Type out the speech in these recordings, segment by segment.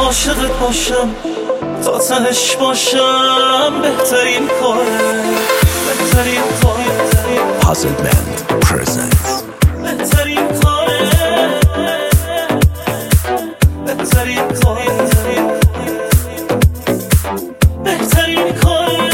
عاشقت باشم تا تهش باشم بهترین کاره بهترین کاره Puzzle Band presents بهترین کاره بهترین کاره بهترین کاره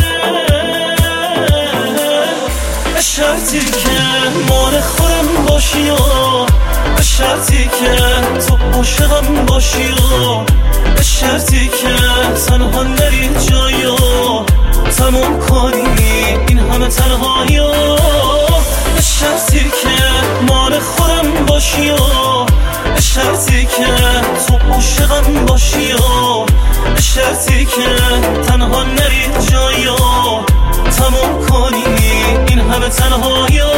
به شرطی که مال خودم باشی و به شرطی که تو عاشقم باشی و به شرطی که تنها نری جایی و تموم کنی این همه تنهایی و به شرطی که مال خودم باشی و به شرطی که تو عاشقم باشی و به شرطی که تنها نری جایی و تموم کنی این همه تنهایی و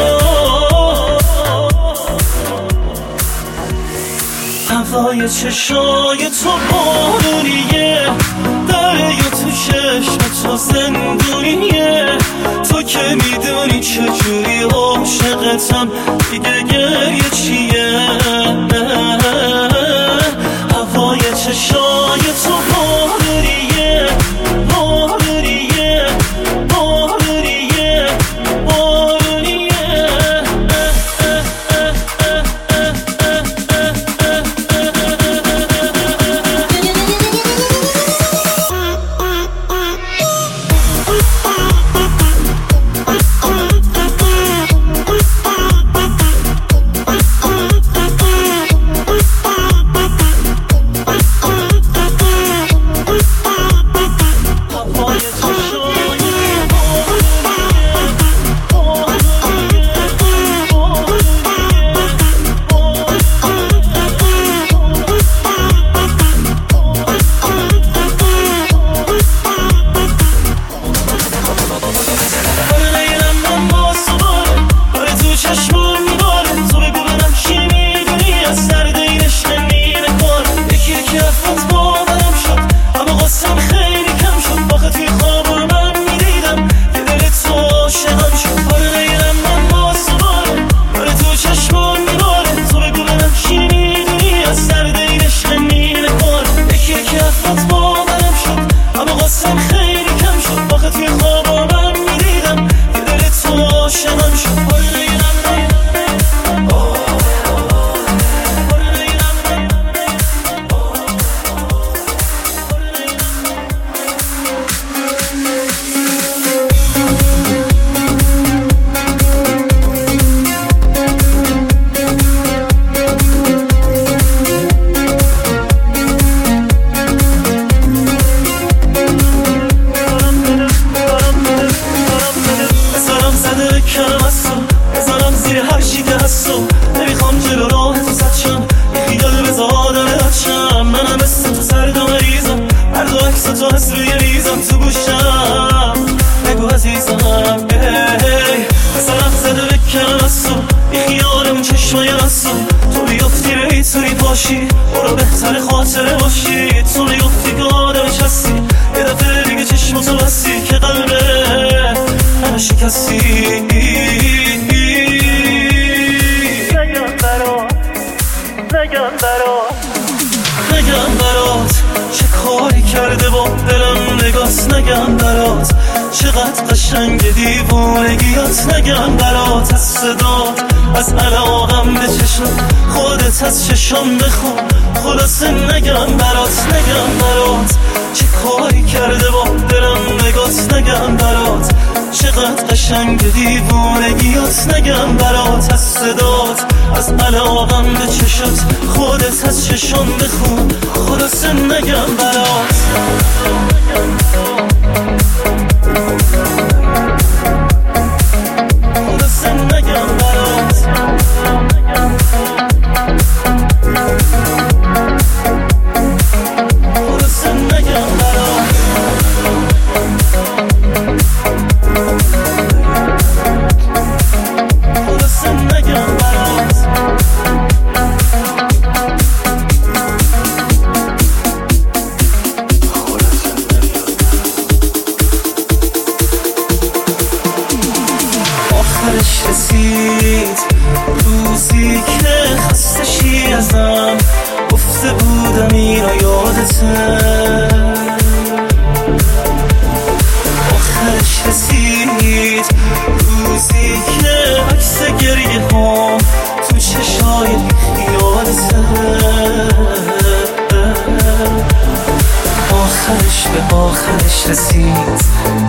هوای چشای تو بارونیه دریا تو چشم تو زندونیه تو که میدونی چجوری عاشقتم دیگه گریه چیه هوای چشای تو بارونیه بارونیه بارونیه بارونیه نمیخوام جلو راه تو سد شم یه خیال بزا آدم بچم منم مثل تو سرد و مریضم هر دو عکس تو هست روی ریزم تو گوشم بگو عزیزم سرم زده بکنم از تو یه خیال اون چشمای رسم تو بیفتی بیتونی پاشی برو بهتر خاطره باشی تو بیفتی که آدمش هستی یه دفعه دیگه چشمتو بستی که قلبه همه شکستی نگم برات چه کاری کرده با دلم نگاست نگم برات چقدر قشنگ دیوونگیات نگم برات از صدات از علاقم به چشم خودت از چشم بخون خلاصه نگم برات چه کاری کرده با دلم نگاست نگم برات چقدر قشنگ دیوونگیات نگم برات از صدات از علاقم به چشات خودت از چشم بخون خلاصه نگم برات خلاصه نگم برات خلاصه نگم برات خلاصه نگم برات آخرش رسید روزی که خسته شی ازم گفته بودم اینو یادت خیالته، آخرش رسید روزی که عکس گریه هم تو چشای خیالته، آخرش به آخرش رسید